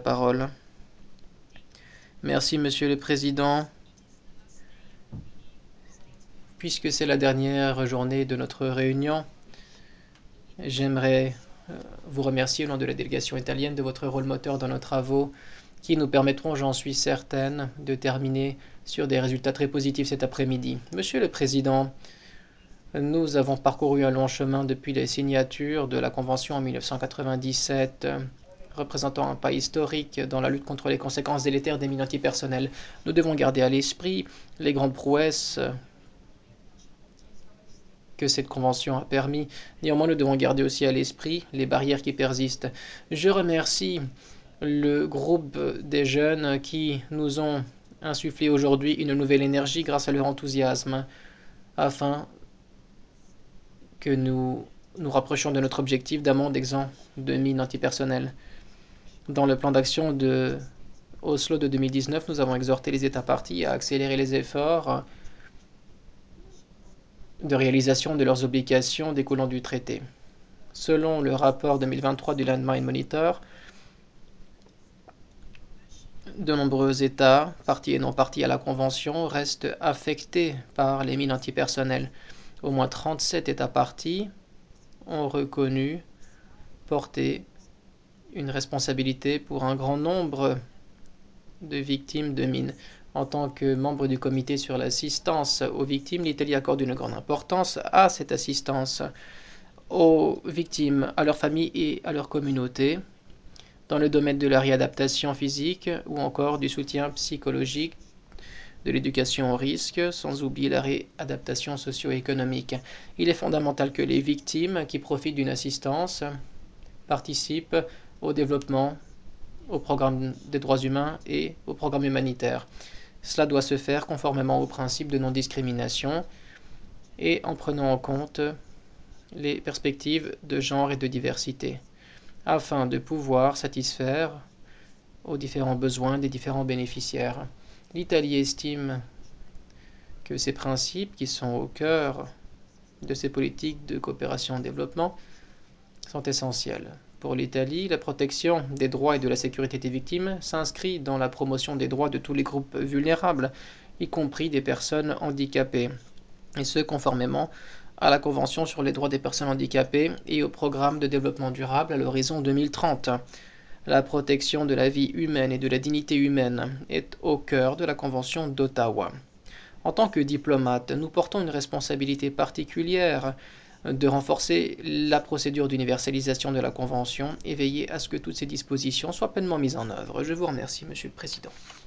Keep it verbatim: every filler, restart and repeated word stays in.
parole. Merci, Monsieur le Président. Puisque c'est la dernière journée de notre réunion, j'aimerais euh, vous remercier au nom de la délégation italienne de votre rôle moteur dans nos travaux qui nous permettront, j'en suis certaine, de terminer sur des résultats très positifs cet après-midi. Monsieur le Président, nous avons parcouru un long chemin depuis les signatures de la Convention en mille neuf cent quatre-vingt-dix-sept, représentant un pas historique dans la lutte contre les conséquences délétères des mines antipersonnelles. Nous devons garder à l'esprit les grandes prouesses que cette convention a permis. Néanmoins, nous devons garder aussi à l'esprit les barrières qui persistent. Je remercie le groupe des jeunes qui nous ont insufflé aujourd'hui une nouvelle énergie grâce à leur enthousiasme afin que nous nous rapprochions de notre objectif d'un monde exempt de mines antipersonnelles. Dans le plan d'action de Oslo de deux mille dix-neuf, nous avons exhorté les États parties à accélérer les efforts de réalisation de leurs obligations découlant du traité. Selon le rapport deux mille vingt-trois du Landmine Monitor, de nombreux États, partis et non partis à la Convention, restent affectés par les mines antipersonnelles. Au moins trente-sept États partis ont reconnu porter une responsabilité pour un grand nombre de victimes de mines. En tant que membre du comité sur l'assistance aux victimes, l'Italie accorde une grande importance à cette assistance aux victimes, à leurs familles et à leur communauté, dans le domaine de la réadaptation physique ou encore du soutien psychologique, de l'éducation au risque, sans oublier la réadaptation socio-économique. Il est fondamental que les victimes qui profitent d'une assistance participent au développement, au programme des droits humains et au programme humanitaire. Cela doit se faire conformément au principe de non-discrimination et en prenant en compte les perspectives de genre et de diversité, afin de pouvoir satisfaire aux différents besoins des différents bénéficiaires. L'Italie estime que ces principes, qui sont au cœur de ces politiques de coopération et développement, sont essentiels. Pour l'Italie, la protection des droits et de la sécurité des victimes s'inscrit dans la promotion des droits de tous les groupes vulnérables, y compris des personnes handicapées, et ce conformément à la Convention sur les droits des personnes handicapées et au programme de développement durable à l'horizon deux mille trente. La protection de la vie humaine et de la dignité humaine est au cœur de la Convention d'Ottawa. En tant que diplomates, nous portons une responsabilité particulière de renforcer la procédure d'universalisation de la Convention et veiller à ce que toutes ces dispositions soient pleinement mises en œuvre. Je vous remercie, Monsieur le Président.